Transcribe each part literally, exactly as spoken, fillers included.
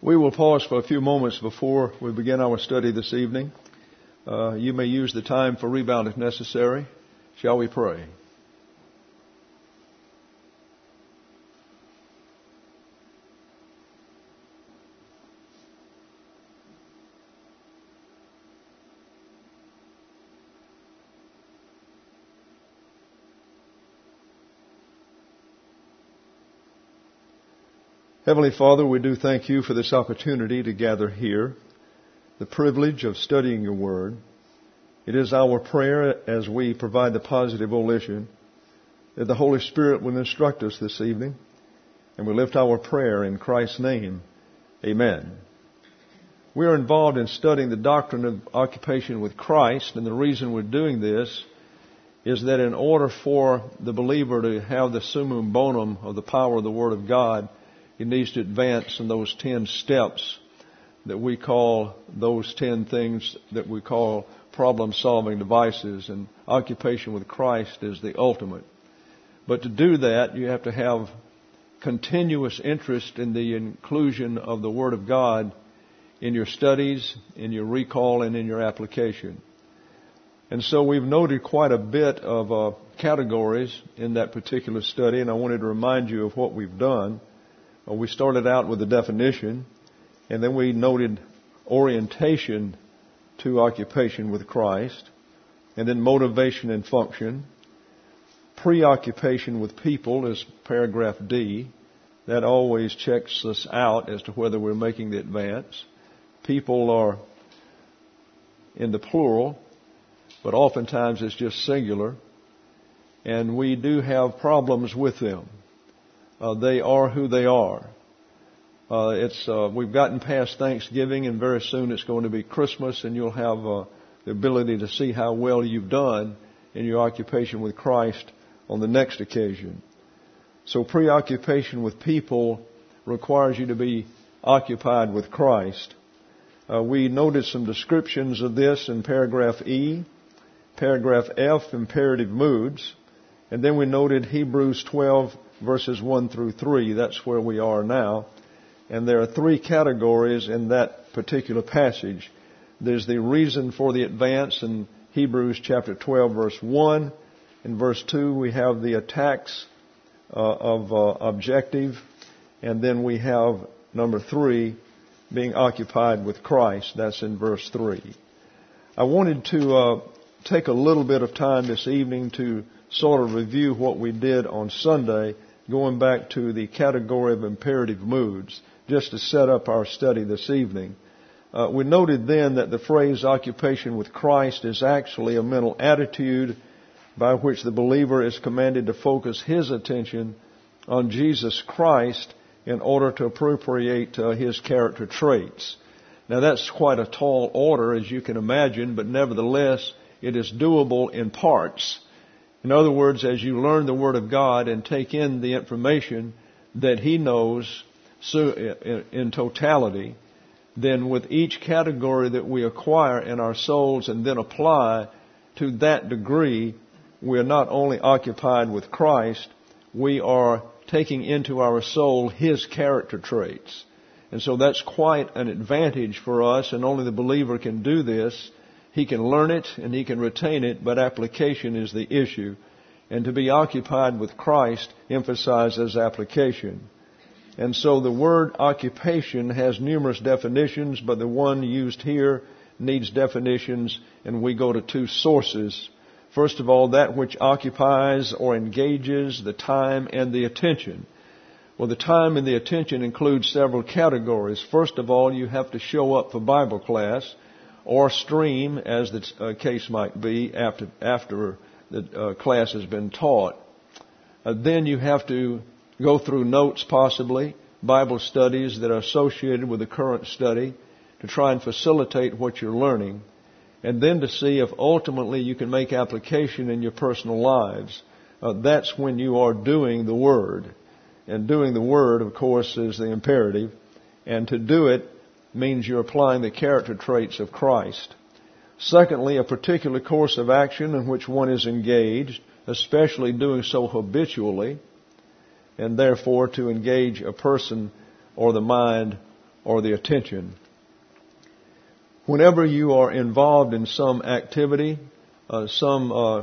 We will pause for a few moments before we begin our study this evening. Uh, you may use the time for rebound if necessary. Shall we pray? Heavenly Father, we do thank you for this opportunity to gather here, the privilege of studying your word. It is our prayer as we provide the positive volition that the Holy Spirit will instruct us this evening, and we lift our prayer in Christ's name. Amen. We are involved in studying the doctrine of occupation with Christ, and the reason we're doing this is that in order for the believer to have the summum bonum of the power of the Word of God, he needs to advance in those ten steps that we call, those ten things that we call problem-solving devices, and occupation with Christ is the ultimate. But to do that, you have to have continuous interest in the inclusion of the Word of God in your studies, in your recall, and in your application. And so we've noted quite a bit of uh, categories in that particular study, and I wanted to remind you of what we've done. We started out with a definition, and then we noted orientation to occupation with Christ, and then motivation and function. Preoccupation with people is paragraph D. That always checks us out as to whether we're making the advance. People are in the plural, but oftentimes it's just singular, and we do have problems with them. Uh, they are who they are. Uh, it's uh, we've gotten past Thanksgiving, and very soon it's going to be Christmas, and you'll have uh, the ability to see how well you've done in your occupation with Christ on the next occasion. So preoccupation with people requires you to be occupied with Christ. Uh, we noted some descriptions of this in paragraph E, paragraph F, imperative moods, and then we noted Hebrews twelve, verses one through three. That's where we are now. And there are three categories in that particular passage. There's the reason for the advance in Hebrews chapter twelve, verse one. In verse two, we have the attacks uh, of uh, objective. And then we have number three, being occupied with Christ. That's in verse three. I wanted to uh, take a little bit of time this evening to sort of review what we did on Sunday, going back to the category of imperative moods, just to set up our study this evening. Uh, we noted then that the phrase occupation with Christ is actually a mental attitude by which the believer is commanded to focus his attention on Jesus Christ in order to appropriate uh, his character traits. Now that's quite a tall order, as you can imagine, but nevertheless it is doable in parts. In other words, as you learn the Word of God and take in the information that He knows in totality, then with each category that we acquire in our souls and then apply to that degree, we are not only occupied with Christ, we are taking into our soul His character traits. And so that's quite an advantage for us, and only the believer can do this. He can learn it and he can retain it, but application is the issue. And to be occupied with Christ emphasizes application. And so the word occupation has numerous definitions, but the one used here needs definitions, and we go to two sources. First of all, that which occupies or engages the time and the attention. Well, the time and the attention include several categories. First of all, you have to show up for Bible class, or stream, as the uh, case might be, after after the uh, class has been taught. Uh, then you have to go through notes, possibly, Bible studies that are associated with the current study to try and facilitate what you're learning, and then to see if ultimately you can make application in your personal lives. Uh, that's when you are doing the Word. And doing the Word, of course, is the imperative. And to do it means you're applying the character traits of Christ. Secondly, a particular course of action in which one is engaged, especially doing so habitually, and therefore to engage a person or the mind or the attention. Whenever you are involved in some activity, uh, some uh,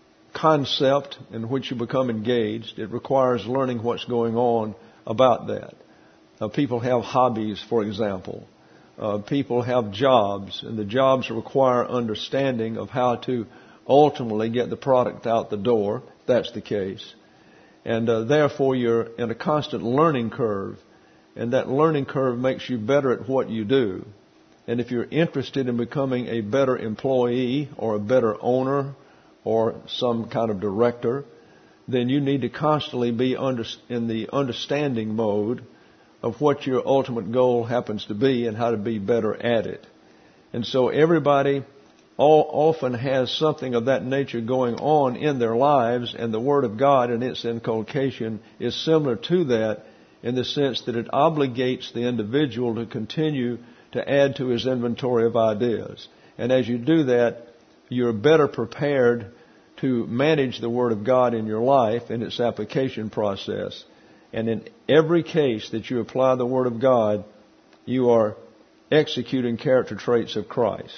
concept in which you become engaged, it requires learning what's going on about that. Uh, people have hobbies, for example. Uh, people have jobs, and the jobs require understanding of how to ultimately get the product out the door, if that's the case. And uh, therefore, you're in a constant learning curve, and that learning curve makes you better at what you do. And if you're interested in becoming a better employee or a better owner or some kind of director, then you need to constantly be under, in the understanding mode of what your ultimate goal happens to be and how to be better at it. And so everybody all, often has something of that nature going on in their lives, and the Word of God and its inculcation is similar to that in the sense that it obligates the individual to continue to add to his inventory of ideas. And as you do that, you're better prepared to manage the Word of God in your life and its application process. And in every case that you apply the Word of God, you are executing character traits of Christ.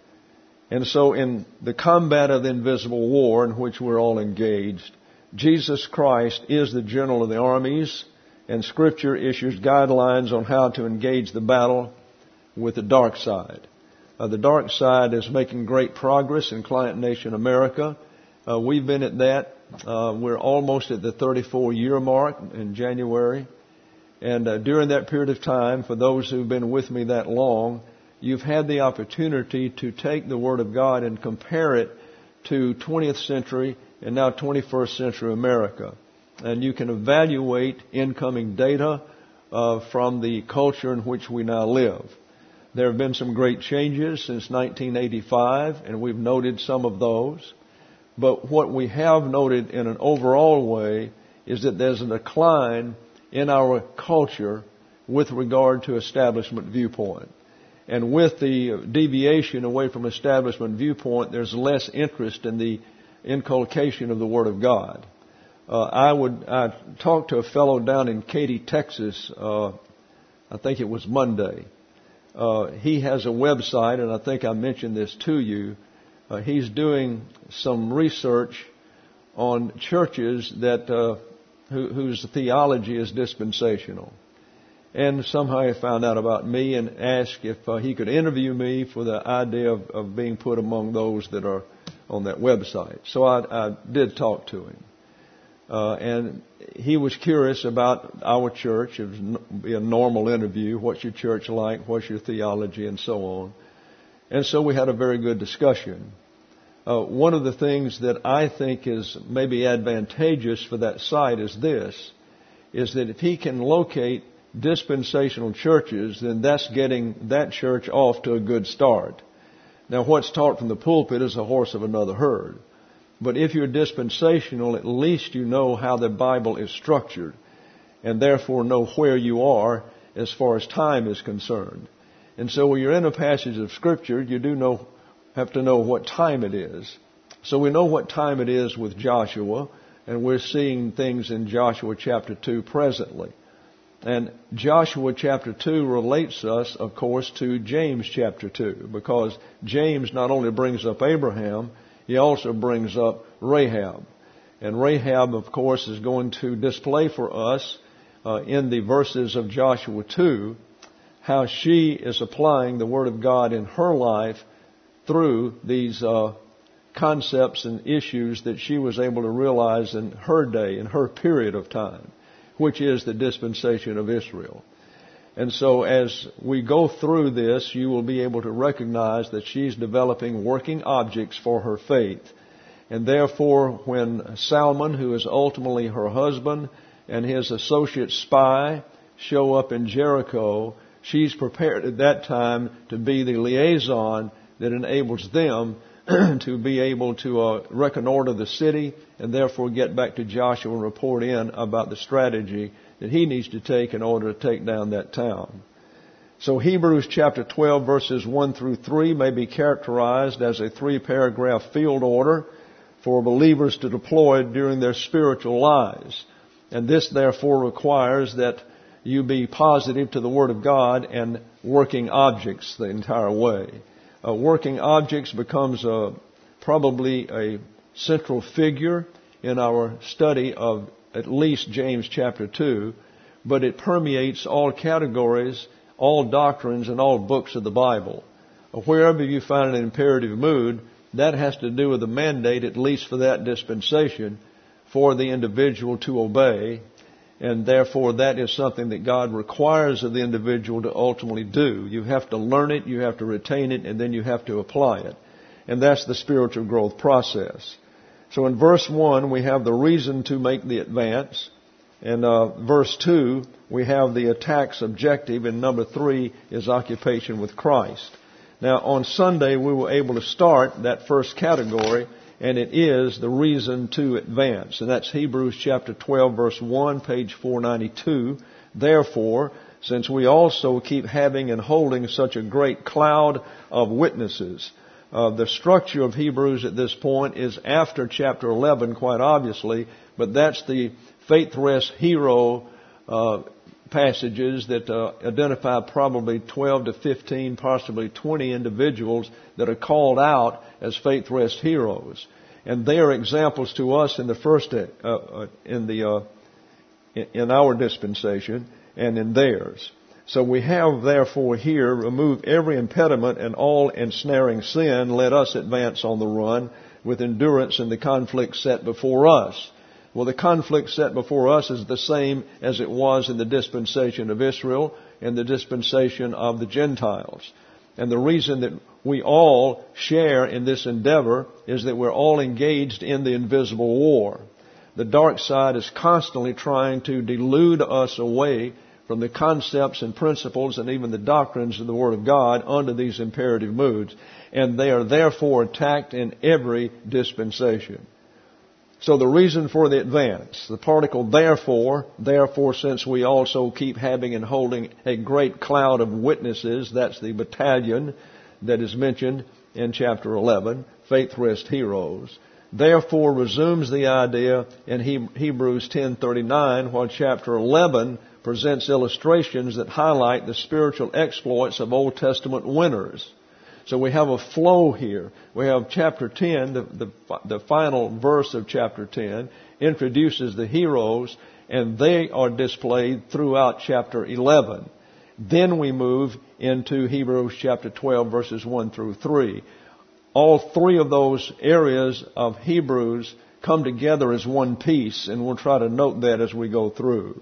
And so in the combat of the invisible war in which we're all engaged, Jesus Christ is the general of the armies, and Scripture issues guidelines on how to engage the battle with the dark side. Uh, the dark side is making great progress in Client Nation America. Uh, we've been at that. Uh, we're almost at the thirty-four year mark in January. And uh, during that period of time, for those who've been with me that long, you've had the opportunity to take the Word of God and compare it to twentieth century and now twenty-first century America. And you can evaluate incoming data uh, from the culture in which we now live. There have been some great changes since nineteen eighty-five, and we've noted some of those. But what we have noted in an overall way is that there's a decline in our culture with regard to establishment viewpoint. And with the deviation away from establishment viewpoint, there's less interest in the inculcation of the Word of God. Uh, I would I talked to a fellow down in Katy, Texas. Uh, I think it was Monday. Uh, he has a website, and I think I mentioned this to you. Uh, he's doing some research on churches that uh, who, whose theology is dispensational. And somehow he found out about me and asked if uh, he could interview me for the idea of, of being put among those that are on that website. So I, I did talk to him. Uh, and he was curious about our church. It would be a normal interview. What's your church like? What's your theology? And so on. And so we had a very good discussion. Uh, one of the things that I think is maybe advantageous for that site is this, is that if he can locate dispensational churches, then that's getting that church off to a good start. Now, what's taught from the pulpit is a horse of another herd. But if you're dispensational, at least you know how the Bible is structured, and therefore know where you are as far as time is concerned. And so when you're in a passage of Scripture, you do know, have to know what time it is. So we know what time it is with Joshua, and we're seeing things in Joshua chapter two presently. And Joshua chapter two relates us, of course, to James chapter two, because James not only brings up Abraham, he also brings up Rahab. And Rahab, of course, is going to display for us uh, in the verses of Joshua two how she is applying the Word of God in her life through these uh, concepts and issues that she was able to realize in her day, in her period of time, which is the dispensation of Israel. And so as we go through this, you will be able to recognize that she's developing working objects for her faith. And therefore, when Salmon, who is ultimately her husband, and his associate spy show up in Jericho, she's prepared at that time to be the liaison that enables them to be able to uh, reconnoiter the city and therefore get back to Joshua and report in about the strategy that he needs to take in order to take down that town. So Hebrews chapter twelve verses one through three may be characterized as a three-paragraph field order for believers to deploy during their spiritual lives. And this therefore requires that you be positive to the Word of God and working objects the entire way. Uh, working objects becomes a, probably a central figure in our study of at least James chapter two, but it permeates all categories, all doctrines, and all books of the Bible. Wherever you find an imperative mood, that has to do with the mandate, at least for that dispensation, for the individual to obey, and therefore that is something that God requires of the individual to ultimately do. You have to learn it, you have to retain it, and then you have to apply it. And that's the spiritual growth process. So in verse one, we have the reason to make the advance. In uh, verse two, we have the attack's objective. And number three is occupation with Christ. Now, on Sunday, we were able to start that first category, and it is the reason to advance. And that's Hebrews chapter twelve, verse one, page four ninety-two. Therefore, since we also keep having and holding such a great cloud of witnesses. Uh, the structure of Hebrews at this point is after chapter eleven, quite obviously, but that's the faith rest hero uh, passages that uh, identify probably twelve to fifteen, possibly twenty individuals that are called out as faith rest heroes, and they are examples to us in the first uh, uh, in the uh, in our dispensation and in theirs. So we have therefore here remove every impediment and all ensnaring sin. Let us advance on the run with endurance in the conflict set before us. Well, the conflict set before us is the same as it was in the dispensation of Israel and the dispensation of the Gentiles. And the reason that we all share in this endeavor is that we're all engaged in the invisible war. The dark side is constantly trying to delude us away from the concepts and principles and even the doctrines of the Word of God under these imperative moods. And they are therefore attacked in every dispensation. So the reason for the advance, the particle therefore, therefore since we also keep having and holding a great cloud of witnesses, that's the battalion that is mentioned in chapter eleven, faith rest heroes. Therefore resumes the idea in Hebrews ten thirty-nine, while chapter eleven presents illustrations that highlight the spiritual exploits of Old Testament winners. So we have a flow here. We have chapter ten, the, the, the final verse of chapter ten, introduces the heroes, and they are displayed throughout chapter eleven. Then we move into Hebrews chapter twelve, verses one through three. All three of those areas of Hebrews come together as one piece, and we'll try to note that as we go through.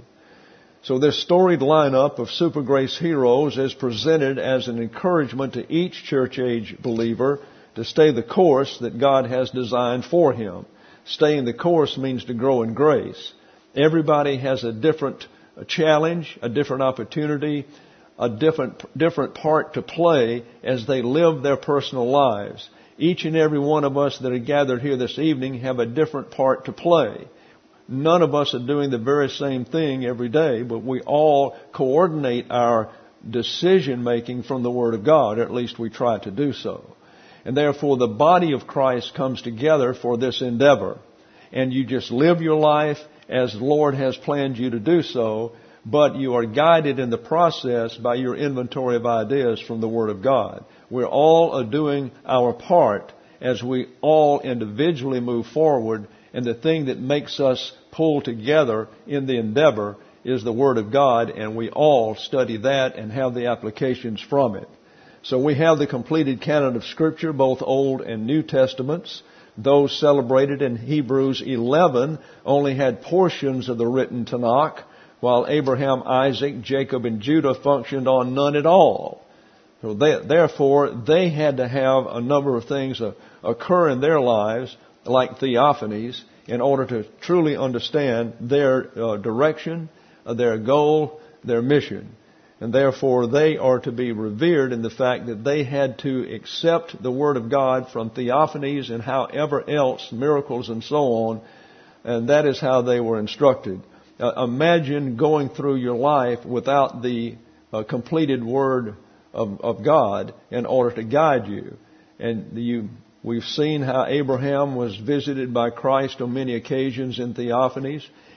So this storied lineup of super grace heroes is presented as an encouragement to each church age believer to stay the course that God has designed for him. Staying the course means to grow in grace. Everybody has a different challenge, a different opportunity, a different different part to play as they live their personal lives. Each and every one of us that are gathered here this evening have a different part to play. None of us are doing the very same thing every day, but we all coordinate our decision making from the Word of God, or at least we try to do so. And therefore the body of Christ comes together for this endeavor. And you just live your life as the Lord has planned you to do so, but you are guided in the process by your inventory of ideas from the Word of God. We're all doing our part as we all individually move forward, and the thing that makes us pull together in the endeavor is the Word of God, and we all study that and have the applications from it. So we have the completed canon of Scripture, both Old and New Testaments. Those celebrated in Hebrews eleven only had portions of the written Tanakh, while Abraham, Isaac, Jacob, and Judah functioned on none at all. So they, therefore, they had to have a number of things uh, occur in their lives, like theophanies, in order to truly understand their uh, direction, uh, their goal, their mission. And therefore they are to be revered in the fact that they had to accept the Word of God from theophanies and however else, miracles and so on, and that is how they were instructed. Uh, imagine going through your life without the uh, completed Word of, of God in order to guide you. And you We've seen how Abraham was visited by Christ on many occasions in theophanies.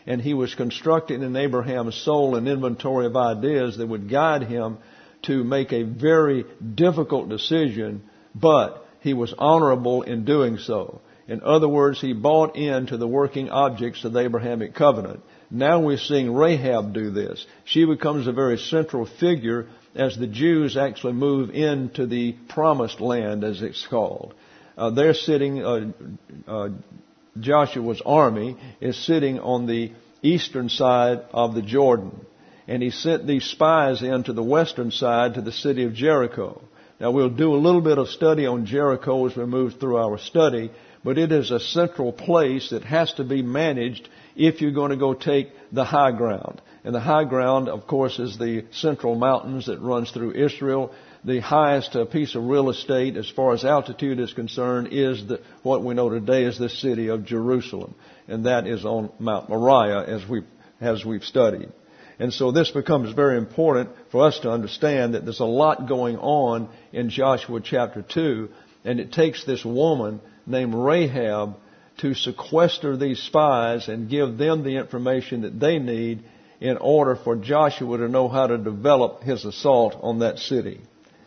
and he was constructing in Abraham's soul an inventory of ideas that would guide him to make a very difficult decision, but he was honorable in doing so. In other words, he bought into the working objects of the Abrahamic covenant. Now we're seeing Rahab do this. She becomes a very central figure as the Jews actually move into the promised land, as it's called. Uh, they're sitting, uh, uh, Joshua's army is sitting on the eastern side of the Jordan. And he sent these spies into the western side to the city of Jericho. Now we'll do a little bit of study on Jericho as we move through our study, but it is a central place that has to be managed if you're going to go take the high ground. And the high ground, of course, is the central mountains that runs through Israel. The highest uh, piece of real estate as far as altitude is concerned is the, what we know today as the city of Jerusalem. And that is on Mount Moriah as we as we've studied. And so this becomes very important for us to understand that there's a lot going on in Joshua chapter two. And it takes this woman named Rahab to sequester these spies and give them the information that they need in order for Joshua to know how to develop his assault on that city.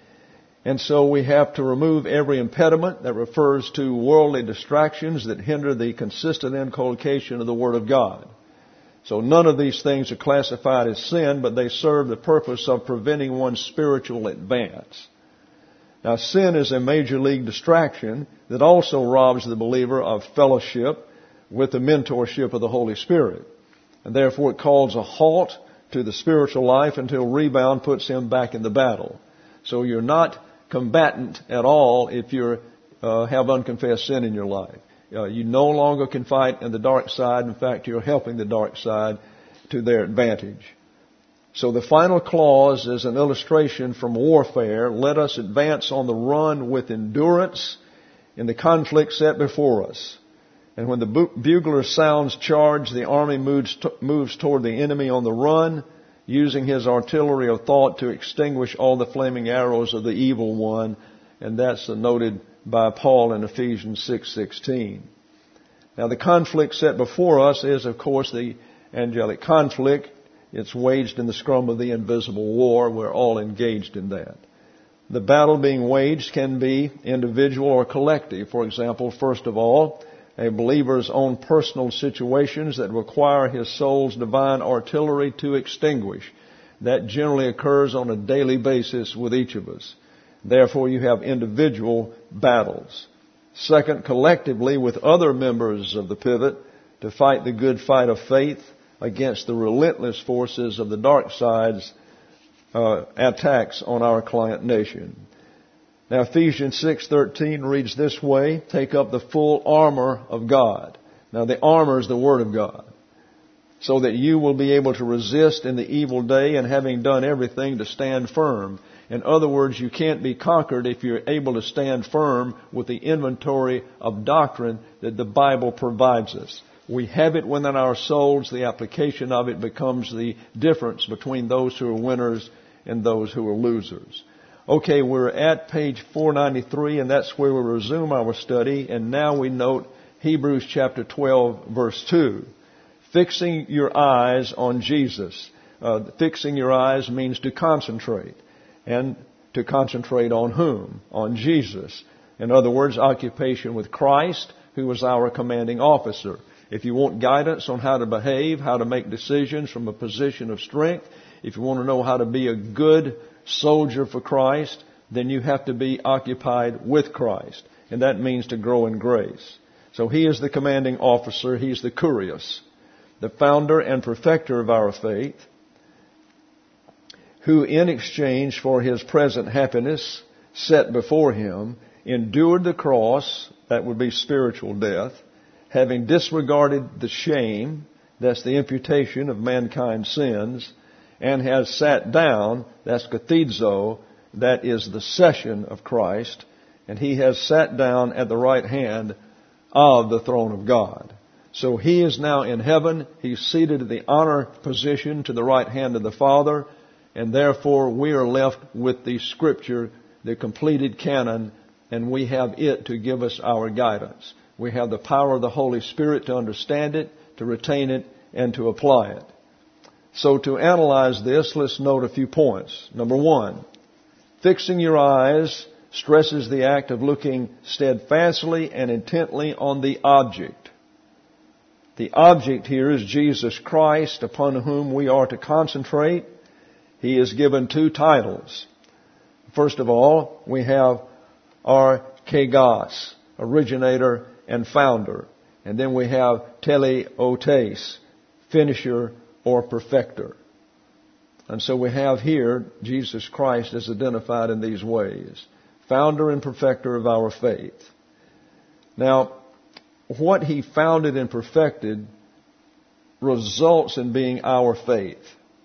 And so we have to remove every impediment that refers to worldly distractions that hinder the consistent inculcation of the Word of God. So none of these things are classified as sin, but they serve the purpose of preventing one's spiritual advance. Now, sin is a major league distraction that also robs the believer of fellowship with the mentorship of the Holy Spirit. And therefore it calls a halt to the spiritual life until rebound puts him back in the battle. So you're not combatant at all if you uh, have unconfessed sin in your life. Uh, you no longer can fight in the dark side. In fact, you're helping the dark side to their advantage. So the final clause is an illustration from warfare. Let us advance on the run with endurance in the conflict set before us. And when the bugler sounds charge, the army moves, t- moves toward the enemy on the run, using his artillery of thought to extinguish all the flaming arrows of the evil one. And that's noted by Paul in Ephesians six sixteen. Now the conflict set before us is, of course, the angelic conflict. It's waged in the scrum of the invisible war. We're all engaged in that. The battle being waged can be individual or collective. For example, first of all, a believer's own personal situations that require his soul's divine artillery to extinguish. That generally occurs on a daily basis with each of us. Therefore, you have individual battles. Second, collectively with other members of the pivot to fight the good fight of faith against the relentless forces of the dark side's uh, attacks on our client nation. Now, Ephesians six thirteen reads this way, take up the full armor of God. Now, the armor is the Word of God, so that you will be able to resist in the evil day and having done everything to stand firm. In other words, you can't be conquered if you're able to stand firm with the inventory of doctrine that the Bible provides us. We have it within our souls. The application of it becomes the difference between those who are winners and those who are losers. Okay, we're at page four ninety-three, and that's where we resume our study. And now we note Hebrews chapter twelve, verse two. Fixing your eyes on Jesus. Uh, fixing your eyes means to concentrate. And to concentrate on whom? On Jesus. In other words, occupation with Christ, who was our commanding officer. If you want guidance on how to behave, how to make decisions from a position of strength, if you want to know how to be a good soldier for Christ, then you have to be occupied with Christ. And that means to grow in grace. So he is the commanding officer. He's the Kurios, the founder and perfecter of our faith, who in exchange for his present happiness set before him, endured the cross, that would be spiritual death, having disregarded the shame, that's the imputation of mankind's sins, and has sat down, that's kathizo, that is the session of Christ, and he has sat down at the right hand of the throne of God. So he is now in heaven. He's seated at the honor position to the right hand of the Father, and therefore we are left with the Scripture, the completed canon, and we have it to give us our guidance. We have the power of the Holy Spirit to understand it, to retain it, and to apply it. So to analyze this, let's note a few points. Number one, fixing your eyes stresses the act of looking steadfastly and intently on the object. The object here is Jesus Christ, upon whom we are to concentrate. He is given two titles. First of all, we have Archegos, originator and founder. And then we have Teleotes, finisher or perfecter. And so we have here Jesus Christ is identified in these ways. Founder and perfecter of our faith. Now, what He founded and perfected results in being our faith.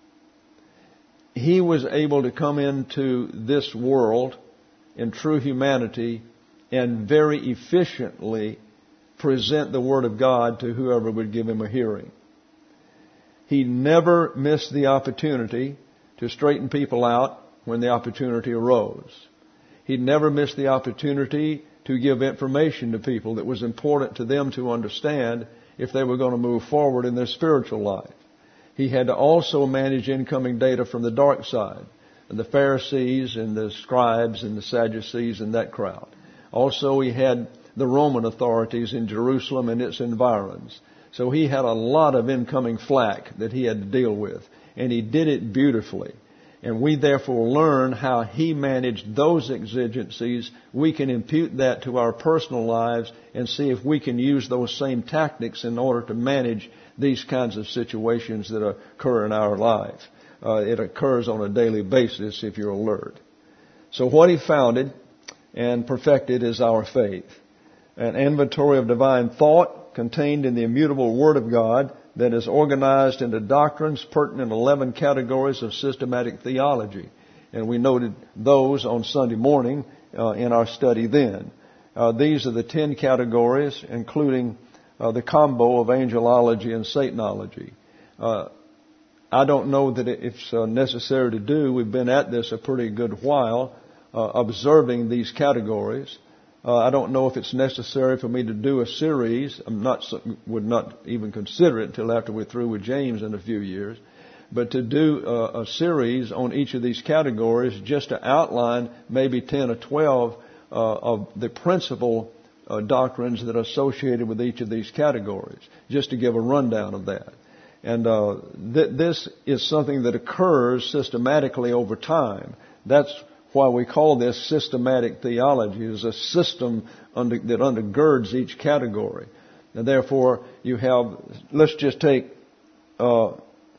He was able to come into this world in true humanity and very efficiently present the Word of God to whoever would give Him a hearing. He never missed the opportunity to straighten people out when the opportunity arose. He never missed the opportunity to give information to people that was important to them to understand if they were going to move forward in their spiritual life. He had to also manage incoming data from the dark side, and the Pharisees and the scribes and the Sadducees and that crowd. Also, he had the Roman authorities in Jerusalem and its environs. So he had a lot of incoming flack that he had to deal with, and he did it beautifully. And we therefore learn how he managed those exigencies. We can impute that to our personal lives and see if we can use those same tactics in order to manage these kinds of situations that occur in our life. Uh, it occurs on a daily basis if you're alert. So what he founded and perfected is our faith. An inventory of divine thought contained in the immutable Word of God that is organized into doctrines pertinent in eleven categories of systematic theology. And we noted those on Sunday morning uh, in our study then. Uh, these are the ten categories, including uh, the combo of angelology and Satanology. Uh, I don't know that it's uh, necessary to do. We've been at this a pretty good while, uh, observing these categories. Uh, I don't know if it's necessary for me to do a series. I'm not, would not even consider it until after we're through with James in a few years. But to do a, a series on each of these categories, just to outline maybe ten or twelve uh, of the principal uh, doctrines that are associated with each of these categories, just to give a rundown of that. And uh, th- this is something that occurs systematically over time. That's why we call this systematic theology. It's a system under, that undergirds each category. And therefore, you have, let's just take uh,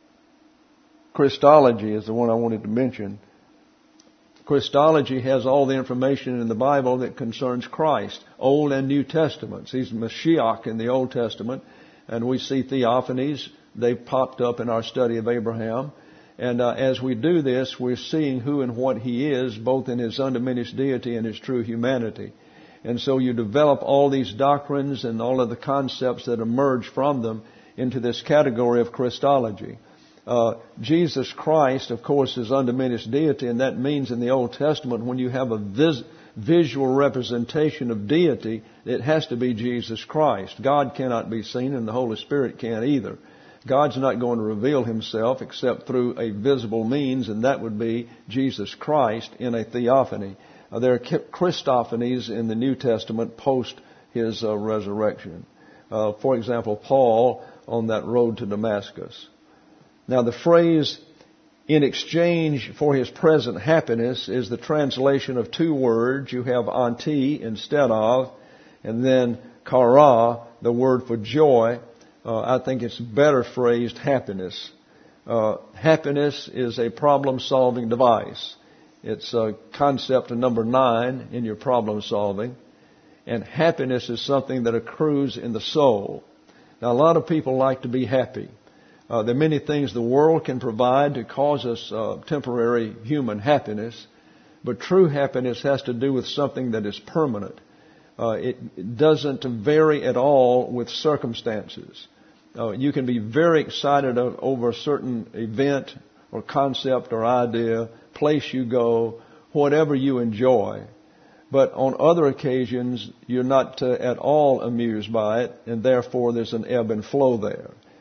Christology is the one I wanted to mention. Christology has all the information in the Bible that concerns Christ, Old and New Testaments. He's Mashiach in the Old Testament, and we see theophanies. They've popped up in our study of Abraham. And uh, as we do this, we're seeing who and what He is, both in His undiminished deity and His true humanity. And so you develop all these doctrines and all of the concepts that emerge from them into this category of Christology. Uh, Jesus Christ, of course, is undiminished deity, and that means in the Old Testament when you have a vis- visual representation of deity, it has to be Jesus Christ. God cannot be seen, and the Holy Spirit can't either. God's not going to reveal Himself except through a visible means, and that would be Jesus Christ in a theophany. Uh, there are Christophanies in the New Testament post His uh, resurrection. Uh, for example, Paul on that road to Damascus. Now, the phrase, in exchange for his present happiness, is the translation of two words. You have anti instead of, and then kara, the word for joy. Uh, I think it's better phrased happiness. Uh, happiness is a problem-solving device. It's a concept number nine in your problem solving. And happiness is something that accrues in the soul. Now, a lot of people like to be happy. Uh, there are many things the world can provide to cause us uh, temporary human happiness. But true happiness has to do with something that is permanent. Uh, it, it doesn't vary at all with circumstances. Uh, you can be very excited over a certain event or concept or idea, place you go, whatever you enjoy. But on other occasions, you're not uh, at all amused by it, and therefore there's an ebb and flow there.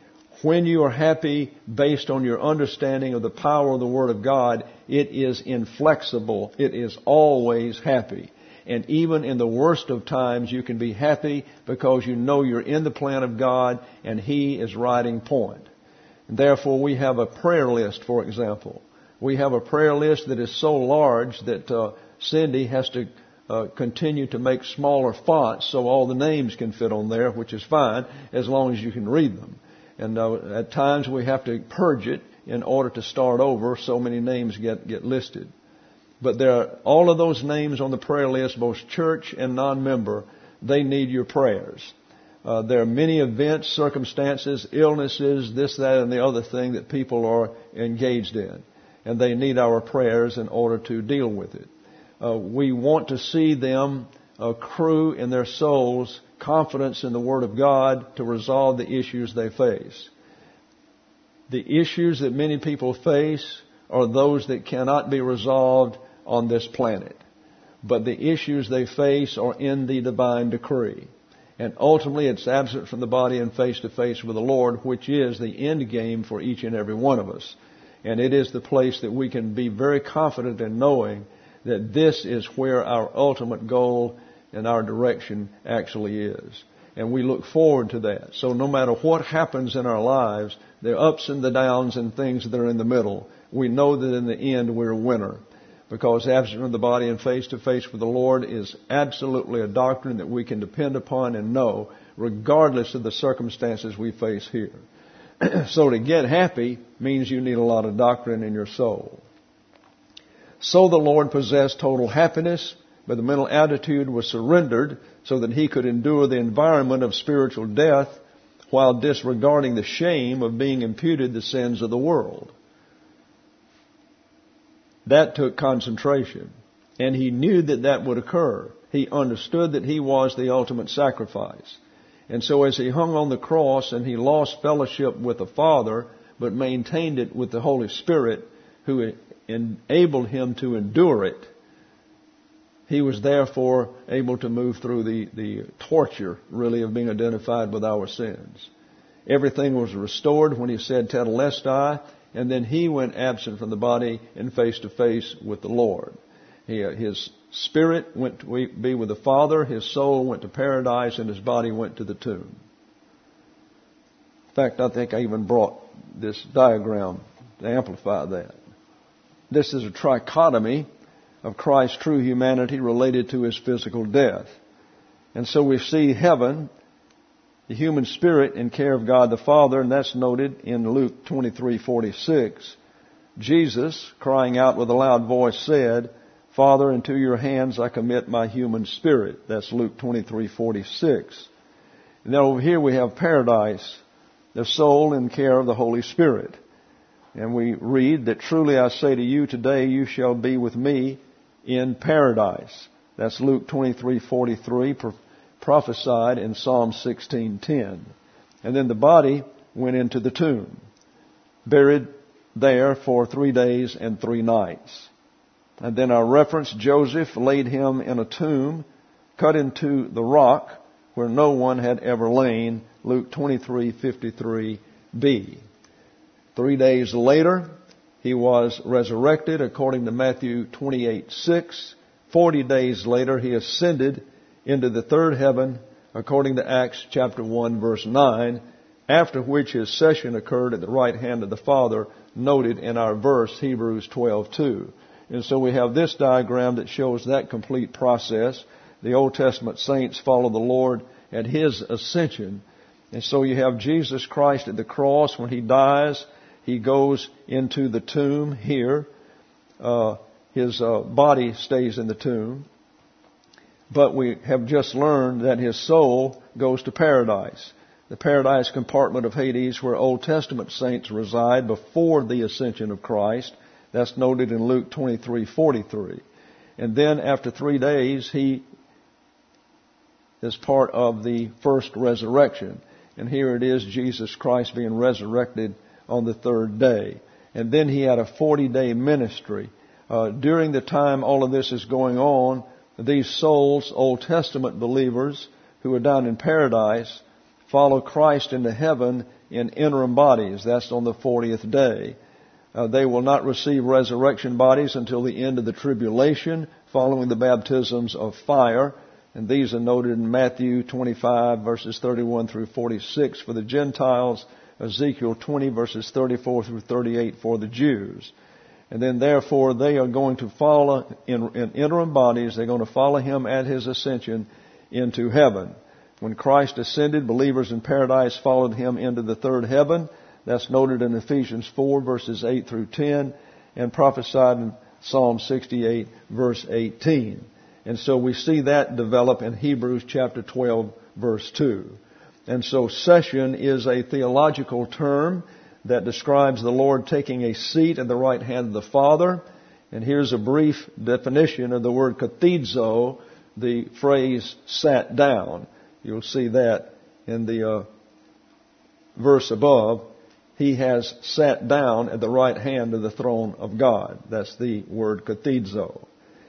When you are happy based on your understanding of the power of the Word of God, it is inflexible. It is always happy. And even in the worst of times, you can be happy because you know you're in the plan of God and He is riding point. And therefore, we have a prayer list, for example. We have a prayer list that is so large that uh, Cindy has to uh, continue to make smaller fonts so all the names can fit on there, which is fine as long as you can read them. And uh, at times we have to purge it in order to start over. So many names get, get listed. But there are all of those names on the prayer list, both church and non-member, they need your prayers. Uh, there are many events, circumstances, illnesses, this, that, and the other thing that people are engaged in. And they need our prayers in order to deal with it. Uh, we want to see them accrue in their souls confidence in the Word of God to resolve the issues they face. The issues that many people face are those that cannot be resolved on this planet. But the issues they face are in the divine decree. And ultimately it's absent from the body and face to face with the Lord, which is the end game for each and every one of us. And it is the place that we can be very confident in knowing that this is where our ultimate goal and our direction actually is. And we look forward to that. So no matter what happens in our lives, the ups and the downs and things that are in the middle, we know that in the end we're a winner. Because absent from the body and face to face with the Lord is absolutely a doctrine that we can depend upon and know regardless of the circumstances we face here. So to get happy means you need a lot of doctrine in your soul. So the Lord possessed total happiness, but the mental attitude was surrendered so that He could endure the environment of spiritual death while disregarding the shame of being imputed the sins of the world. That took concentration. And He knew that that would occur. He understood that He was the ultimate sacrifice. And so as He hung on the cross and He lost fellowship with the Father, but maintained it with the Holy Spirit, who enabled Him to endure it, He was therefore able to move through the, the torture, really, of being identified with our sins. Everything was restored when He said, Tetelestai, and then He went absent from the body and face to face with the Lord. He, his spirit went to be with the Father, His soul went to paradise, and His body went to the tomb. In fact, I think I even brought this diagram to amplify that. This is a trichotomy of Christ's true humanity related to His physical death. And so we see heaven, the human spirit in care of God the Father, and that's noted in Luke twenty-three forty-six. Jesus, crying out with a loud voice, said, Father, into your hands I commit my human spirit. That's Luke twenty-three forty-six. And then over here we have paradise, the soul in care of the Holy Spirit. And we read that truly I say to you, today you shall be with me in paradise. That's Luke twenty-three forty-three, pro- prophesied in Psalm sixteen ten. And then the body went into the tomb, buried there for three days and three nights. And then our reference, Joseph laid him in a tomb cut into the rock where no one had ever lain, Luke twenty-three fifty-three b. Three days later, he was resurrected according to Matthew twenty-eight six. Forty days later, he ascended into the third heaven according to Acts chapter one verse nine, after which his session occurred at the right hand of the Father, noted in our verse, Hebrews twelve two. And so we have this diagram that shows that complete process. The Old Testament saints follow the Lord at His ascension. And so you have Jesus Christ at the cross. When He dies, He goes into the tomb here. Uh, his uh, body stays in the tomb. But we have just learned that His soul goes to paradise. The paradise compartment of Hades, where Old Testament saints reside before the ascension of Christ. That's noted in Luke twenty-three forty-three. And then after three days, He is part of the first resurrection. And here it is, Jesus Christ being resurrected on the third day. And then He had a forty-day ministry. Uh, during the time all of this is going on, these souls, Old Testament believers who are down in paradise, follow Christ into heaven in interim bodies. That's on the fortieth day. Uh, they will not receive resurrection bodies until the end of the tribulation, following the baptisms of fire. And these are noted in Matthew twenty-five, verses thirty-one through forty-six for the Gentiles, Ezekiel twenty, verses thirty-four through thirty-eight for the Jews. And then therefore they are going to follow in, in interim bodies. They're going to follow Him at His ascension into heaven. When Christ ascended, believers in paradise followed Him into the third heaven. That's noted in Ephesians four, verses eight through ten, and prophesied in Psalm sixty-eight, verse eighteen. And so we see that develop in Hebrews chapter twelve, verse two. And so session is a theological term that describes the Lord taking a seat at the right hand of the Father. And here's a brief definition of the word kathizo, the phrase sat down. You'll see that in the uh, verse above. He has sat down at the right hand of the throne of God. That's the word kathizo.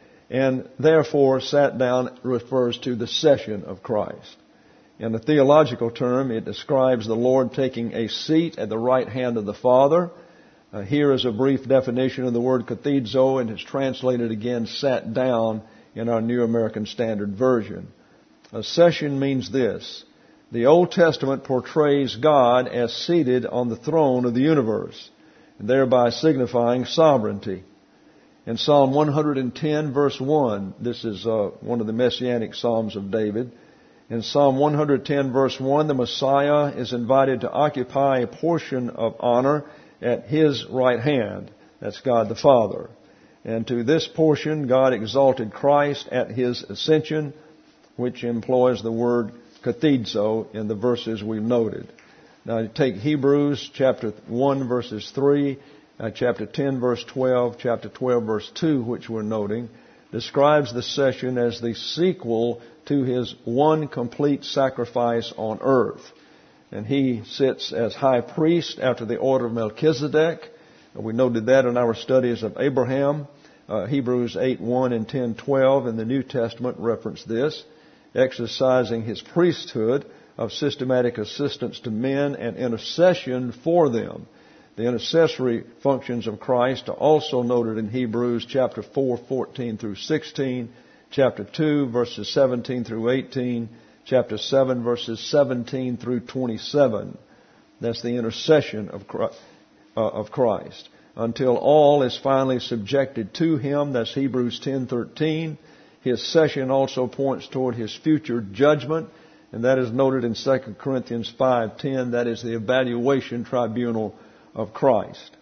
And therefore, sat down refers to the session of Christ. In a theological term, it describes the Lord taking a seat at the right hand of the Father. Uh, here is a brief definition of the word kathizo, and it's translated again, sat down, in our New American Standard Version. A session means this: the Old Testament portrays God as seated on the throne of the universe, and thereby signifying sovereignty. In Psalm one hundred ten, verse one, this is uh, one of the messianic psalms of David. In Psalm one hundred ten, verse one, the Messiah is invited to occupy a portion of honor at His right hand. That's God the Father. And to this portion, God exalted Christ at His ascension, which employs the word kathizo in the verses we've noted. Now, you take Hebrews chapter one, verses three, uh, chapter ten, verse twelve, chapter twelve, verse two, which we're noting, describes the session as the sequel to His one complete sacrifice on earth. And He sits as high priest after the order of Melchizedek. We noted that in our studies of Abraham. Uh, Hebrews eight one and ten twelve in the New Testament reference this, exercising His priesthood of systematic assistance to men and intercession for them. The intercessory functions of Christ are also noted in Hebrews chapter four, fourteen through sixteen, chapter two, verses seventeen through eighteen, chapter seven, verses seventeen through twenty-seven. That's the intercession of Christ, uh, of Christ. Until all is finally subjected to Him. That's Hebrews ten thirteen. His session also points toward His future judgment, and that is noted in Second Corinthians five ten. That is the evaluation tribunal of Christ.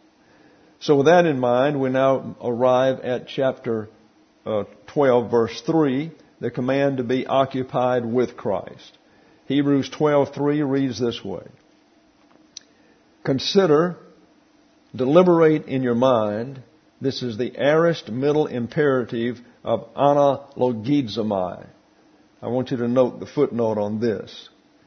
So with that in mind, we now arrive at chapter uh, twelve, verse three, the command to be occupied with Christ. Hebrews twelve three reads this way: Consider, deliberate in your mind. This is the aorist middle imperative of analogizomai. I want you to note the footnote on this.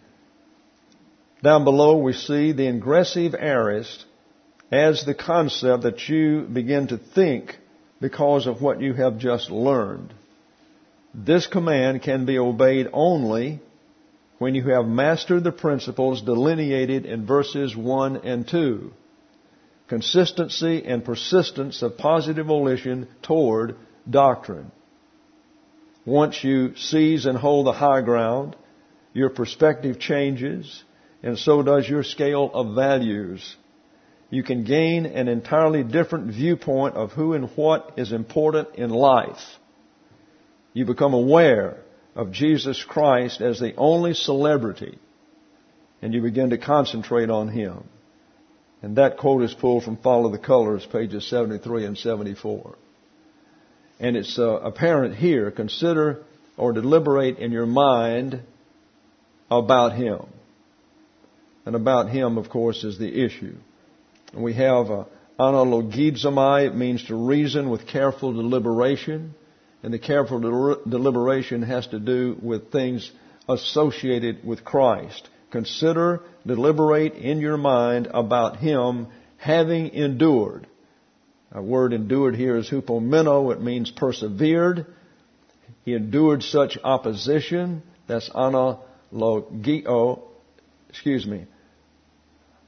Down below we see the ingressive aorist as the concept that you begin to think because of what you have just learned. This command can be obeyed only when you have mastered the principles delineated in verses one and two. Consistency and persistence of positive volition toward doctrine. Once you seize and hold the high ground, your perspective changes, and so does your scale of values. You can gain an entirely different viewpoint of who and what is important in life. You become aware of Jesus Christ as the only celebrity, and you begin to concentrate on Him. And that quote is pulled from Follow the Colors, pages seventy-three and seventy-four. And it's uh, apparent here: consider or deliberate in your mind about Him. And about Him, of course, is the issue. And we have uh, analogizomai. It means to reason with careful deliberation. And the careful del- deliberation has to do with things associated with Christ. Consider, deliberate in your mind about Him having endured. The word endured here is hupomeno. It means persevered. He endured such opposition. That's analogio, excuse me,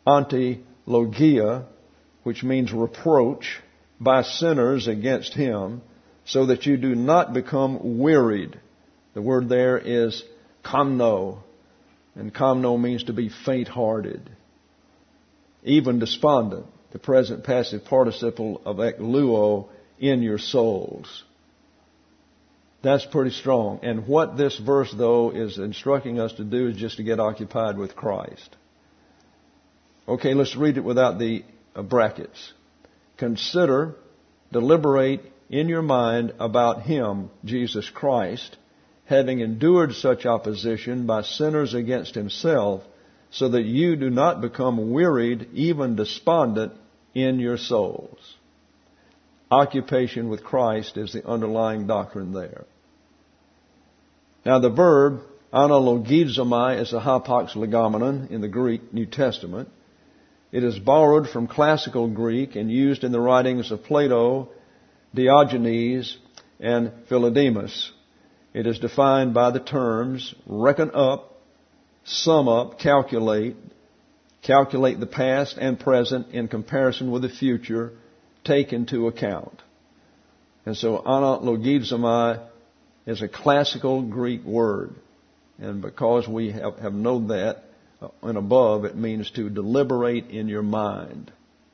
antilogia, which means reproach, by sinners against him, so that you do not become wearied. The word there is kamno, and kamno means to be faint-hearted, even despondent, the present passive participle of ekluo, in your souls. That's pretty strong. And what this verse, though, is instructing us to do is just to get occupied with Christ. Okay, let's read it without the uh, brackets. Consider, deliberate in your mind about Him, Jesus Christ, having endured such opposition by sinners against Himself, so that you do not become wearied, even despondent in your souls. Occupation with Christ is the underlying doctrine there. Now the verb analogizomai is a hapax legomenon in the Greek New Testament. It is borrowed from classical Greek and used in the writings of Plato, Diogenes, and Philodemus. It is defined by the terms reckon up, sum up, calculate, calculate the past and present in comparison with the future, take into account. And so analogizomai is a classical Greek word. And because we have, have known that uh, and above, it means to deliberate in your mind.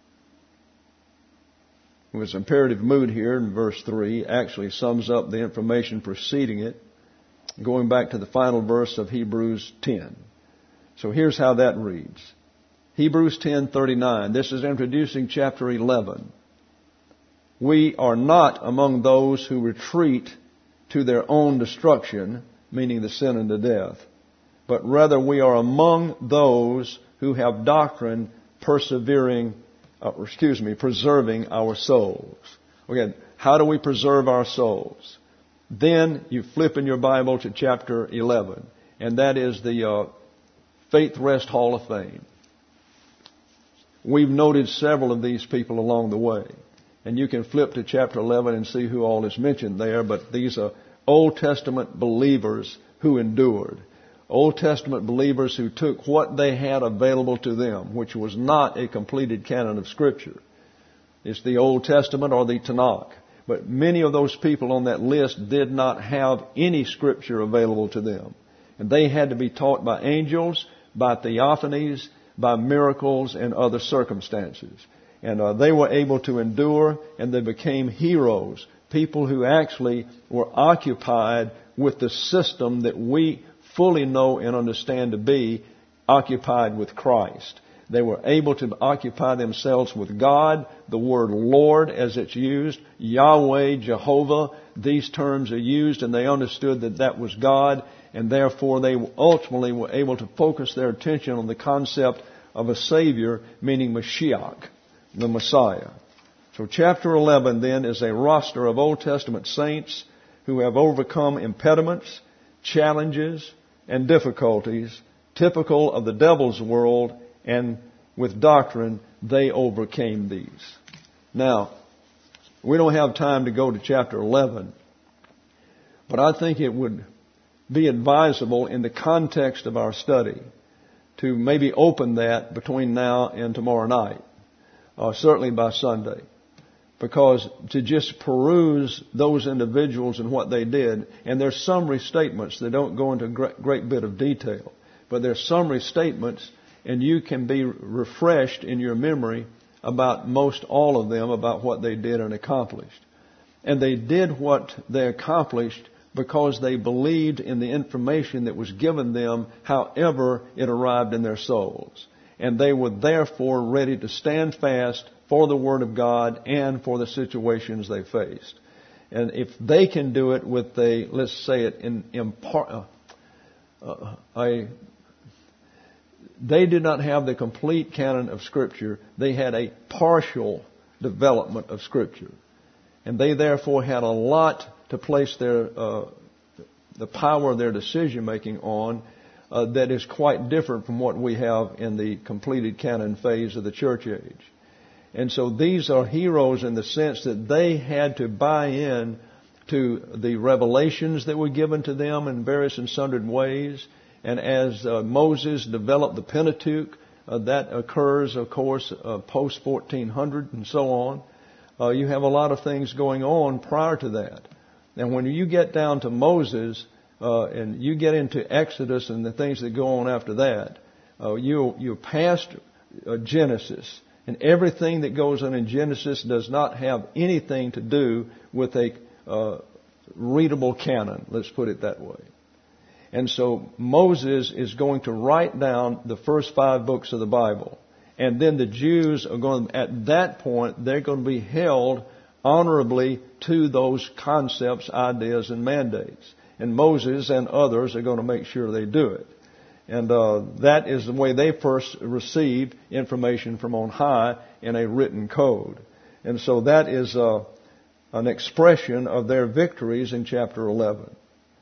This imperative mood here in verse three actually sums up the information preceding it, going back to the final verse of Hebrews ten. So here's how that reads. Hebrews ten thirty-nine. This is introducing chapter eleven. We are not among those who retreat to their own destruction, meaning the sin and the death, but rather we are among those who have doctrine persevering, uh, excuse me, preserving our souls. Again, how do we preserve our souls? Then you flip in your Bible to chapter eleven, and that is the uh, Faith Rest Hall of Fame. We've noted several of these people along the way. And you can flip to chapter eleven and see who all is mentioned there. But these are Old Testament believers who endured. Old Testament believers who took what they had available to them, which was not a completed canon of Scripture. It's the Old Testament or the Tanakh. But many of those people on that list did not have any Scripture available to them. And they had to be taught by angels, by theophanies, by miracles, and other circumstances. And uh, they were able to endure, and they became heroes, people who actually were occupied with the system that we fully know and understand to be occupied with Christ. They were able to occupy themselves with God, the word Lord as it's used, Yahweh, Jehovah. These terms are used, and they understood that that was God, and therefore they ultimately were able to focus their attention on the concept of a Savior, meaning Mashiach, the Messiah. So chapter eleven then is a roster of Old Testament saints who have overcome impediments, challenges, and difficulties typical of the devil's world, and with doctrine they overcame these. Now, we don't have time to go to chapter eleven, but I think it would be advisable in the context of our study to maybe open that between now and tomorrow night. Uh, certainly by Sunday, because to just peruse those individuals and what they did, and there's summary statements that don't go into a great, great bit of detail, but there's summary statements, and you can be refreshed in your memory about most all of them, about what they did and accomplished. And they did what they accomplished because they believed in the information that was given them, however it arrived in their souls. And they were therefore ready to stand fast for the Word of God and for the situations they faced. And if they can do it with a, let's say it in, in part, uh, uh, a, they did not have the complete canon of Scripture. They had a partial development of Scripture. And they therefore had a lot to place their, uh, the power of their decision making on, Uh, that is quite different from what we have in the completed canon phase of the church age. And so these are heroes in the sense that they had to buy in to the revelations that were given to them in various and sundry ways. And as uh, Moses developed the Pentateuch, Uh, that occurs, of course, uh, post fourteen hundred and so on. Uh, you have a lot of things going on prior to that. And when you get down to Moses, uh, and you get into Exodus and the things that go on after that, uh, you, you're past uh, Genesis. And everything that goes on in Genesis does not have anything to do with a uh, readable canon. Let's put it that way. And so Moses is going to write down the first five books of the Bible. And then the Jews are going, at that point, they're going to be held honorably to those concepts, ideas, and mandates. And Moses and others are going to make sure they do it. And uh, that is the way they first received information from on high in a written code. And so that is uh, an expression of their victories in chapter eleven.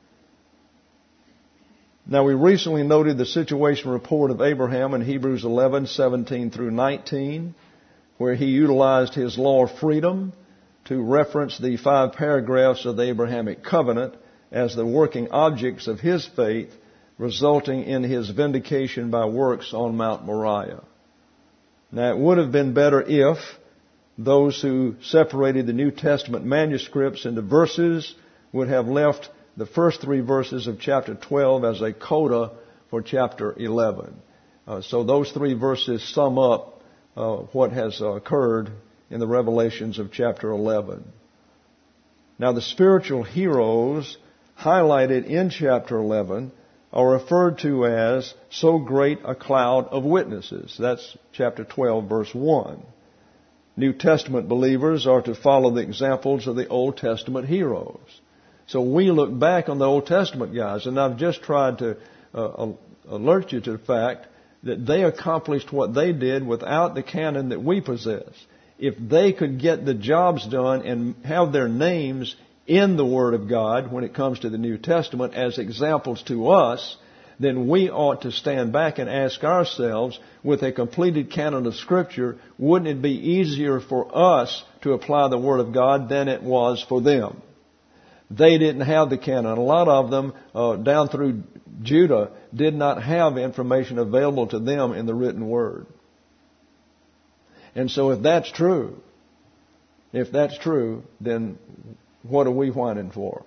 Now, we recently noted the situation report of Abraham in Hebrews eleven, seventeen through nineteen, where he utilized his law of freedom to reference the five paragraphs of the Abrahamic covenant as the working objects of his faith, resulting in his vindication by works on Mount Moriah. Now, it would have been better if those who separated the New Testament manuscripts into verses would have left the first three verses of chapter twelve as a coda for chapter eleven. Uh, so those three verses sum up uh, what has uh, occurred in the revelations of chapter eleven. Now, the spiritual heroes highlighted in chapter eleven are referred to as so great a cloud of witnesses. That's chapter twelve, verse one. New Testament believers are to follow the examples of the Old Testament heroes. So we look back on the Old Testament guys, and I've just tried to uh, alert you to the fact that they accomplished what they did without the canon that we possess. If they could get the jobs done and have their names in the Word of God when it comes to the New Testament as examples to us, then we ought to stand back and ask ourselves, with a completed canon of Scripture, wouldn't it be easier for us to apply the Word of God than it was for them? They didn't have the canon. A lot of them, uh, down through Judah, did not have information available to them in the written Word. And so if that's true, if that's true, then what are we whining for?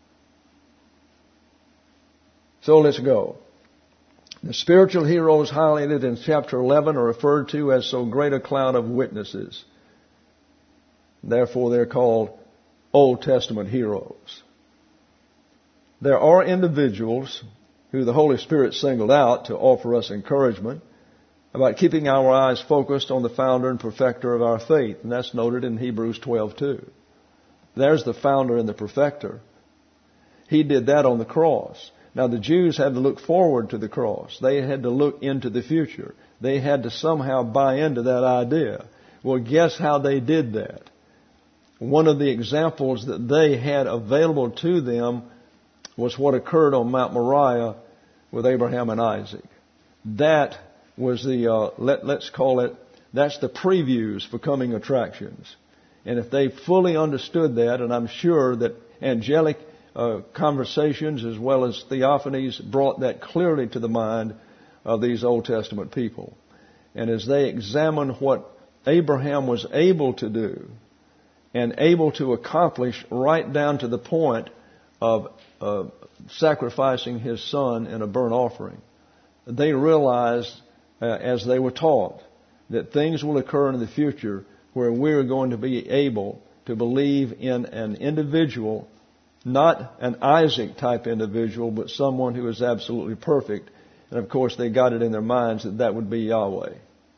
So let's go. The spiritual heroes highlighted in chapter eleven are referred to as so great a cloud of witnesses. Therefore, they're called Old Testament heroes. There are individuals who the Holy Spirit singled out to offer us encouragement about keeping our eyes focused on the founder and perfecter of our faith. And that's noted in Hebrews twelve two. There's the founder and the perfecter. He did that on the cross. Now, the Jews had to look forward to the cross. They had to look into the future. They had to somehow buy into that idea. Well, guess how they did that? One of the examples that they had available to them was what occurred on Mount Moriah with Abraham and Isaac. That was the, uh, let, let's call it, that's the previews for coming attractions. And if they fully understood that, and I'm sure that angelic uh, conversations as well as theophanies brought that clearly to the mind of these Old Testament people. And as they examine what Abraham was able to do and able to accomplish right down to the point of uh, sacrificing his son in a burnt offering, they realized, uh, as they were taught, that things will occur in the future where we're going to be able to believe in an individual, not an Isaac-type individual, but someone who is absolutely perfect. And, of course, they got it in their minds that that would be Yahweh.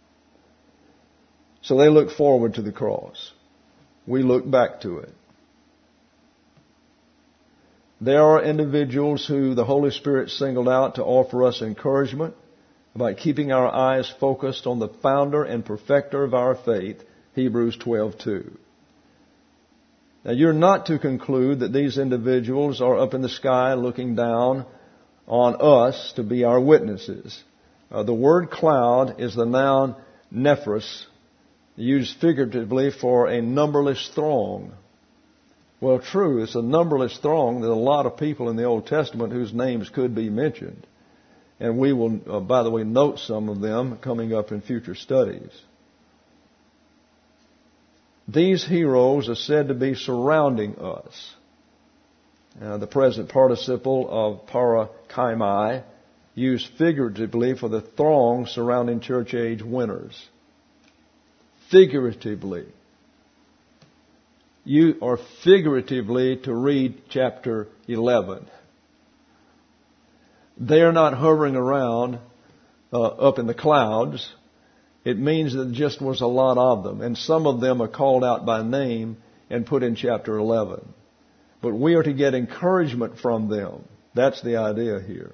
So they look forward to the cross. We look back to it. There are individuals who the Holy Spirit singled out to offer us encouragement about keeping our eyes focused on the founder and perfecter of our faith, Hebrews twelve two. Now, you're not to conclude that these individuals are up in the sky looking down on us to be our witnesses. Uh, the word cloud is the noun nephros, used figuratively for a numberless throng. Well, true, it's a numberless throng. There's a lot of people in the Old Testament whose names could be mentioned. And we will, uh, by the way, note some of them coming up in future studies. These heroes are said to be surrounding us. Uh, the present participle of parakaimai, used figuratively for the throng surrounding church age winners. Figuratively. You are figuratively to read chapter eleven. They are not hovering around uh, up in the clouds. It means that there just was a lot of them. And some of them are called out by name and put in chapter eleven. But we are to get encouragement from them. That's the idea here.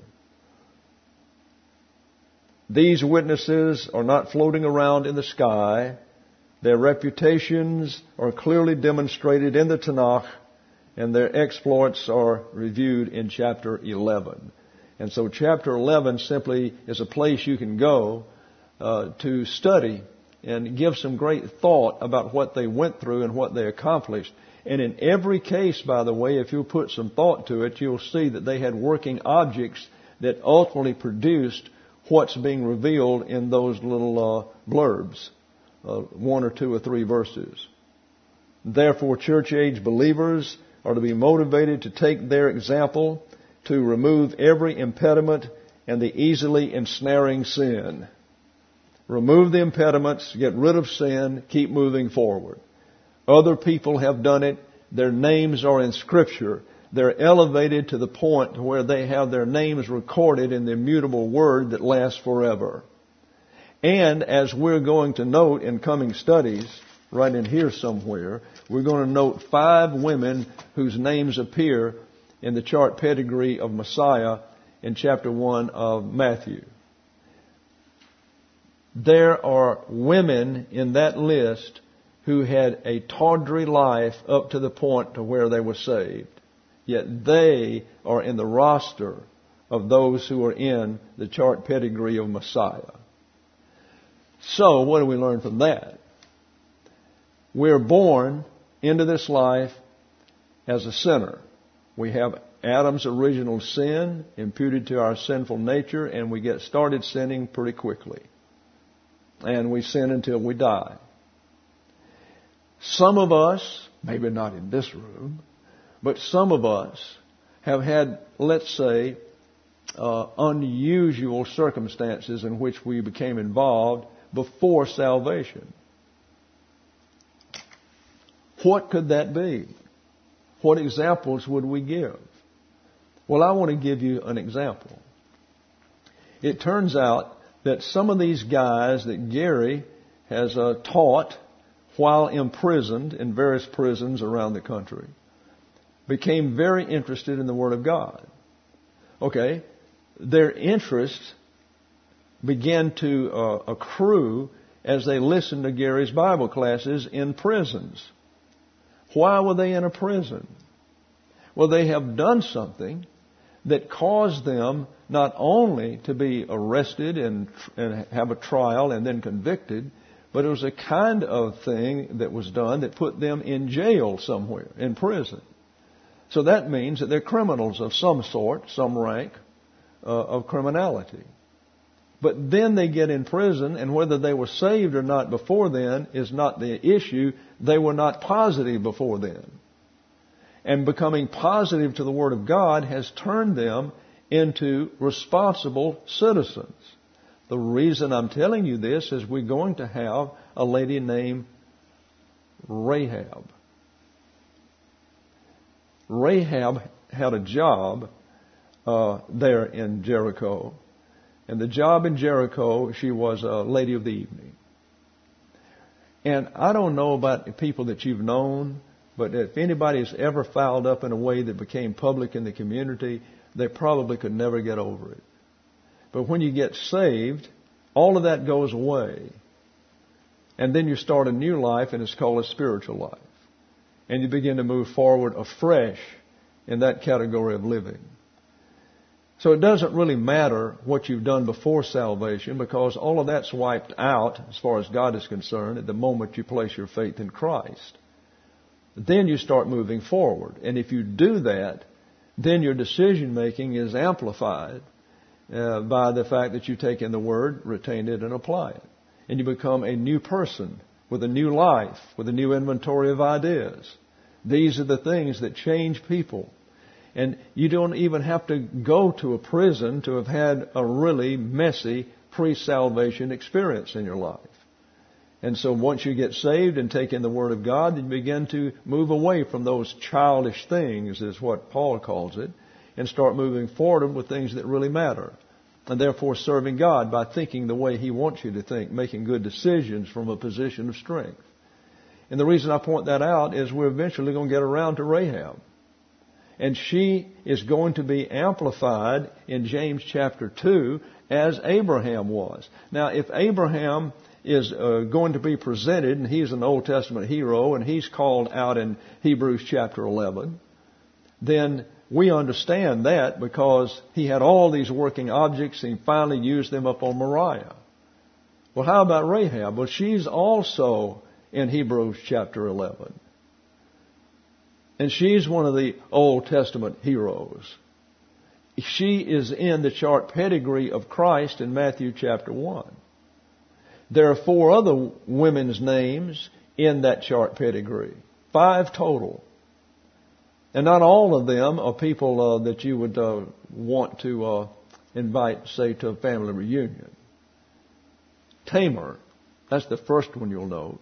These witnesses are not floating around in the sky. Their reputations are clearly demonstrated in the Tanakh, and their exploits are reviewed in chapter eleven. And so chapter eleven simply is a place you can go uh, to study and give some great thought about what they went through and what they accomplished. And in every case, by the way, if you put some thought to it, you'll see that they had working objects that ultimately produced what's being revealed in those little uh, blurbs, uh, one or two or three verses. Therefore, church-age believers are to be motivated to take their example, to remove every impediment and the easily ensnaring sin. Remove the impediments, get rid of sin, keep moving forward. Other people have done it. Their names are in Scripture. They're elevated to the point where they have their names recorded in the immutable word that lasts forever. And as we're going to note in coming studies, right in here somewhere, we're going to note five women whose names appear in the chart pedigree of Messiah in chapter one of Matthew. There are women in that list who had a tawdry life up to the point to where they were saved. Yet they are in the roster of those who are in the chart pedigree of Messiah. So, what do we learn from that? We're born into this life as a sinner. We have Adam's original sin imputed to our sinful nature, and we get started sinning pretty quickly. And we sin until we die. Some of us, maybe not in this room, but some of us have had, let's say, uh, unusual circumstances in which we became involved before salvation. What could that be? What examples would we give? Well, I want to give you an example. It turns out that some of these guys that Gary has uh, taught while imprisoned in various prisons around the country became very interested in the Word of God. Okay, their interest began to uh, accrue as they listened to Gary's Bible classes in prisons. Why were they in a prison? Well, they have done something that caused them not only to be arrested and, and have a trial and then convicted, but it was a kind of thing that was done that put them in jail somewhere, in prison. So that means that they're criminals of some sort, some rank uh, of criminality. But then they get in prison, and whether they were saved or not before then is not the issue. They were not positive before then. And becoming positive to the Word of God has turned them into responsible citizens. The reason I'm telling you this is we're going to have a lady named Rahab. Rahab had a job uh, there in Jericho. And the job in Jericho, she was a lady of the evening. And I don't know about the people that you've known, but if anybody's ever fouled up in a way that became public in the community, they probably could never get over it. But when you get saved, all of that goes away. And then you start a new life, and it's called a spiritual life. And you begin to move forward afresh in that category of living. So it doesn't really matter what you've done before salvation, because all of that's wiped out as far as God is concerned at the moment you place your faith in Christ. Then you start moving forward. And if you do that, then your decision making is amplified. uh, by the fact that you take in the Word, retain it, and apply it. And you become a new person with a new life, with a new inventory of ideas. These are the things that change people. And you don't even have to go to a prison to have had a really messy pre-salvation experience in your life. And so once you get saved and take in the Word of God, you begin to move away from those childish things, is what Paul calls it, and start moving forward with things that really matter. And therefore serving God by thinking the way He wants you to think, making good decisions from a position of strength. And the reason I point that out is we're eventually going to get around to Rahab. And she is going to be amplified in James chapter two as Abraham was. Now, if Abraham is uh, going to be presented, and he's an Old Testament hero, and he's called out in Hebrews chapter eleven, then we understand that because he had all these working objects and he finally used them up on Moriah. Well, how about Rahab? Well, she's also in Hebrews chapter eleven. And she's one of the Old Testament heroes. She is in the chart pedigree of Christ in Matthew chapter one. There are four other women's names in that chart pedigree. Five total. And not all of them are people uh, that you would uh, want to uh, invite, say, to a family reunion. Tamar, that's the first one you'll note.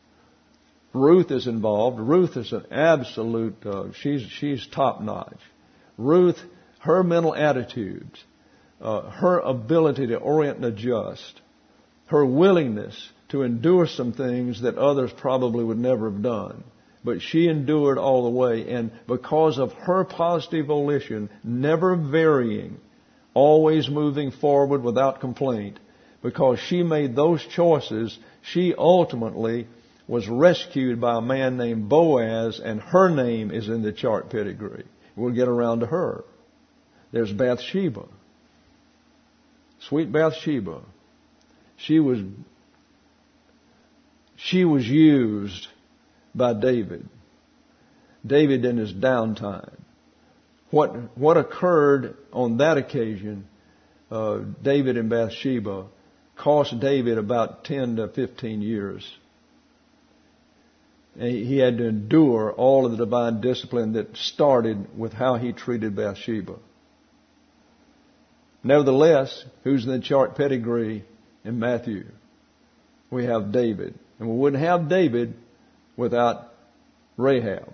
Ruth is involved. Ruth is an absolute, uh, she's, she's top notch. Ruth, her mental attitudes, uh, her ability to orient and adjust, her willingness to endure some things that others probably would never have done. But she endured all the way, and because of her positive volition, never varying, always moving forward without complaint, because she made those choices, she ultimately was rescued by a man named Boaz, and her name is in the chart pedigree. We'll get around to her. There's Bathsheba. Sweet Bathsheba. She was, she was used by David. David in his downtime. What, what occurred on that occasion, uh, David and Bathsheba, cost David about ten to fifteen years. He had to endure all of the divine discipline that started with how he treated Bathsheba. Nevertheless, who's in the chart pedigree in Matthew? We have David. And we wouldn't have David without Rahab.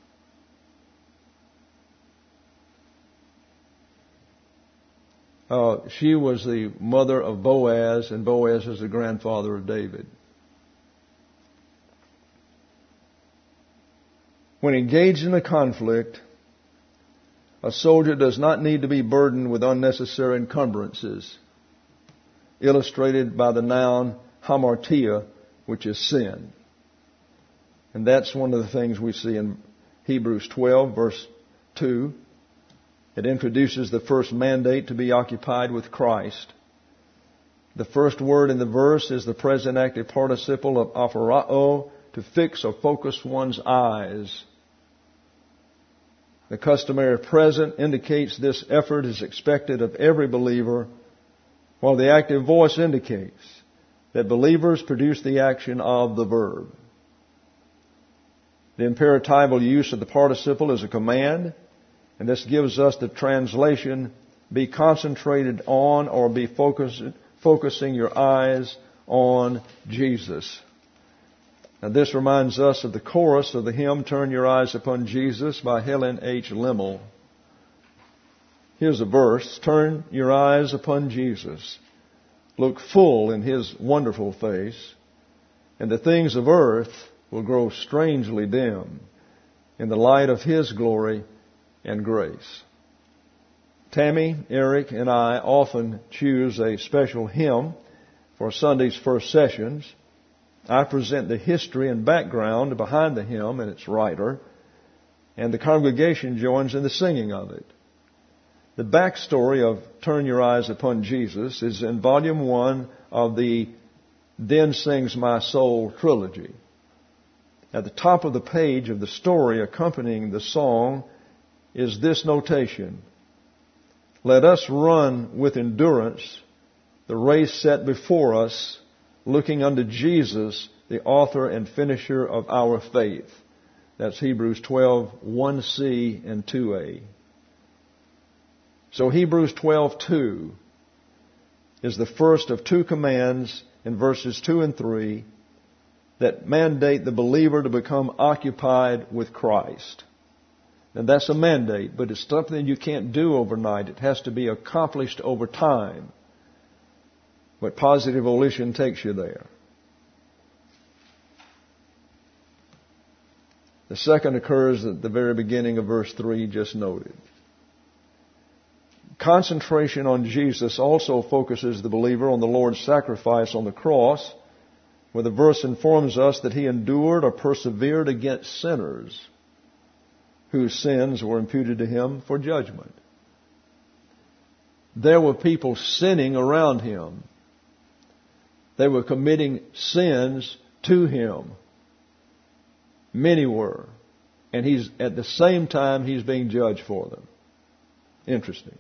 Uh, she was the mother of Boaz, and Boaz is the grandfather of David. When engaged in a conflict, a soldier does not need to be burdened with unnecessary encumbrances, illustrated by the noun hamartia, which is sin. And that's one of the things we see in Hebrews twelve, verse two. It introduces the first mandate to be occupied with Christ. The first word in the verse is the present active participle of apharao, to fix or focus one's eyes. The customary present indicates this effort is expected of every believer, while the active voice indicates that believers produce the action of the verb. The imperatival use of the participle is a command, and this gives us the translation, be concentrated on or be focused, focusing your eyes on Jesus. Now this reminds us of the chorus of the hymn, Turn Your Eyes Upon Jesus by Helen H. Limmel. Here's a verse, turn your eyes upon Jesus. Look full in His wonderful face, and the things of earth will grow strangely dim in the light of His glory and grace. Tammy, Eric, and I often choose a special hymn for Sunday's first sessions. I present the history and background behind the hymn and its writer, and the congregation joins in the singing of it. The backstory of Turn Your Eyes Upon Jesus is in volume one of the Then Sings My Soul trilogy. At the top of the page of the story accompanying the song is this notation: let us run with endurance the race set before us, looking unto Jesus, the author and finisher of our faith. That's Hebrews twelve, one C and two A. So Hebrews twelve, two is the first of two commands in verses two and three that mandate the believer to become occupied with Christ. And that's a mandate, but it's something you can't do overnight. It has to be accomplished over time. But positive volition takes you there. The second occurs at the very beginning of verse three, just noted. Concentration on Jesus also focuses the believer on the Lord's sacrifice on the cross, where the verse informs us that He endured or persevered against sinners whose sins were imputed to Him for judgment. There were people sinning around Him. They were committing sins to Him. Many were. And He's, at the same time, He's being judged for them. Interesting.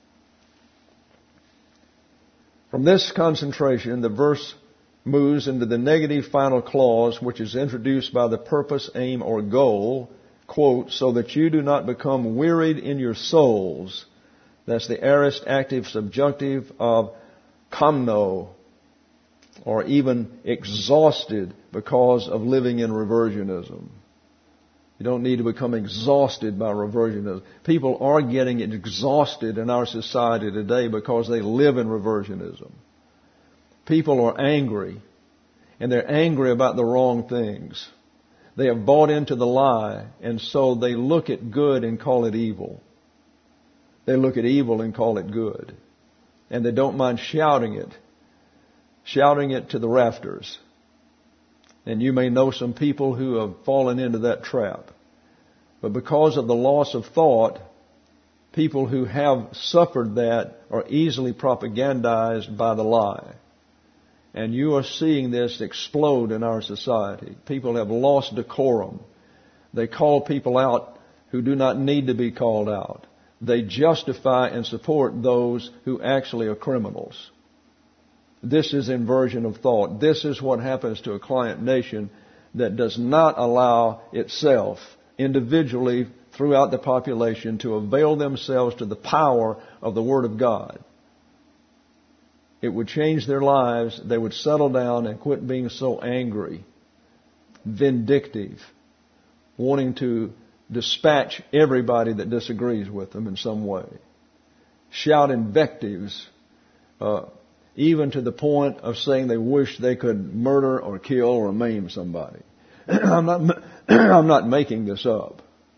From this concentration, the verse moves into the negative final clause, which is introduced by the purpose, aim, or goal, quote, so that you do not become wearied in your souls. That's the aorist active subjunctive of komno, or even exhausted because of living in reversionism. You don't need to become exhausted by reversionism. People are getting exhausted in our society today because they live in reversionism. People are angry, and they're angry about the wrong things. They have bought into the lie, and so they look at good and call it evil. They look at evil and call it good. And they don't mind shouting it, shouting it to the rafters. And you may know some people who have fallen into that trap. But because of the loss of thought, people who have suffered that are easily propagandized by the lie. And you are seeing this explode in our society. People have lost decorum. They call people out who do not need to be called out. They justify and support those who actually are criminals. This is inversion of thought. This is what happens to a client nation that does not allow itself individually throughout the population to avail themselves to the power of the Word of God. It would change their lives. They would settle down and quit being so angry, vindictive, wanting to dispatch everybody that disagrees with them in some way. Shout invectives, uh, even to the point of saying they wish they could murder or kill or maim somebody. I'm not, I'm not making this up.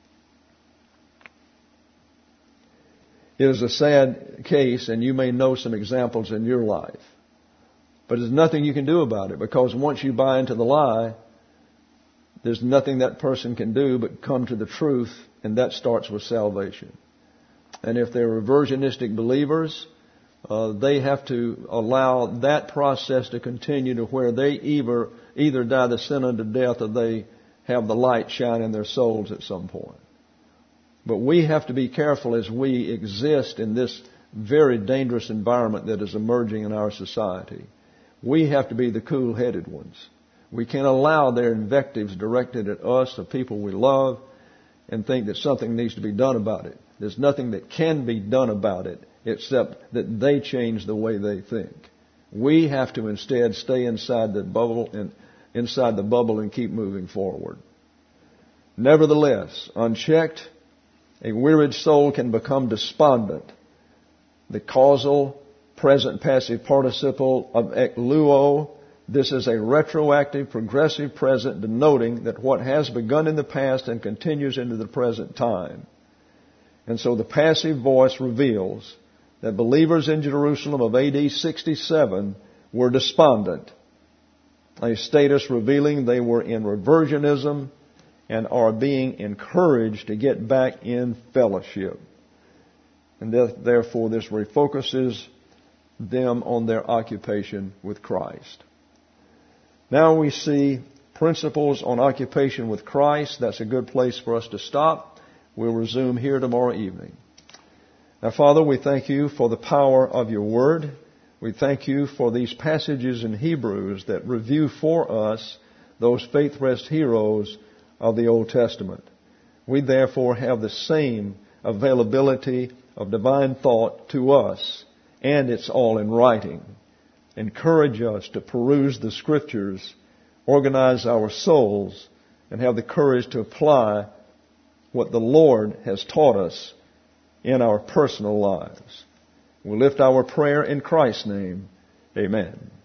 It is a sad case, and you may know some examples in your life. But there's nothing you can do about it, because once you buy into the lie, there's nothing that person can do but come to the truth, and that starts with salvation. And if they're reversionistic believers, uh, they have to allow that process to continue to where they either, either die the sin unto death, or they have the light shine in their souls at some point. But we have to be careful as we exist in this very dangerous environment that is emerging in our society. We have to be the cool-headed ones. We can't allow their invectives directed at us or people we love and think that something needs to be done about it. There's nothing that can be done about it except that they change the way they think. We have to instead stay inside the bubble and inside the bubble and keep moving forward. Nevertheless, unchecked, a wearied soul can become despondent. The causal present passive participle of ekluo, this is a retroactive progressive present denoting that what has begun in the past and continues into the present time. And so the passive voice reveals that believers in Jerusalem of A D sixty-seven were despondent, a status revealing they were in reversionism and are being encouraged to get back in fellowship. And therefore this refocuses them on their occupation with Christ. Now we see principles on occupation with Christ. That's a good place for us to stop. We'll resume here tomorrow evening. Now, Father, we thank you for the power of your word. We thank you for these passages in Hebrews that review for us those faith-rest heroes of the Old Testament. We therefore have the same availability of divine thought to us, and it's all in writing. Encourage us to peruse the Scriptures, organize our souls, and have the courage to apply what the Lord has taught us in our personal lives. We lift our prayer in Christ's name. Amen.